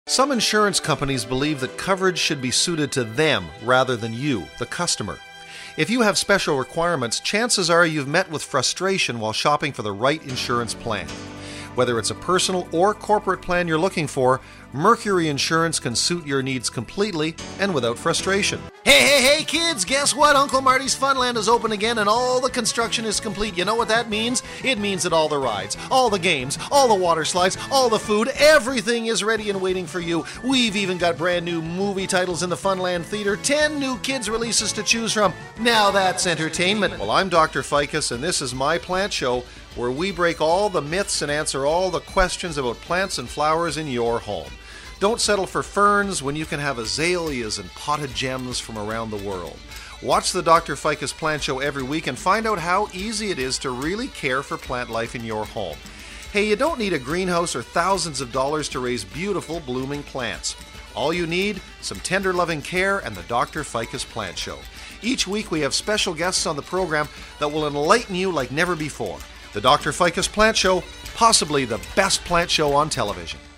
Some insurance companies believe that coverage should be suited to them rather than you, the customer. If you have special requirements, chances are you've met with frustration while shopping for the right insurance plan. Whether it's a personal or corporate plan you're looking for, Mercury Insurance can suit your needs completely and without frustration. Hey kids, guess what? Uncle Marty's Funland is open again and all the construction is complete. You know what that means? It means that all the rides, all the games, all the water slides, all the food, everything is ready and waiting for you. We've even got brand new movie titles in the Funland Theater, 10 new kids releases to choose from. Now that's entertainment. Well, I'm Dr. Ficus and this is my plant show where we break all the myths and answer all the questions about plants and flowers in your home. Don't settle for ferns when you can have azaleas and potted gems from around the world. Watch the Dr. Ficus Plant Show every week and find out how easy it is to really care for plant life in your home. Hey, you don't need a greenhouse or thousands of dollars to raise beautiful blooming plants. All you need, some tender loving care and the Dr. Ficus Plant Show. Each week we have special guests on the program that will enlighten you like never before. The Dr. Ficus Plant Show, possibly the best plant show on television.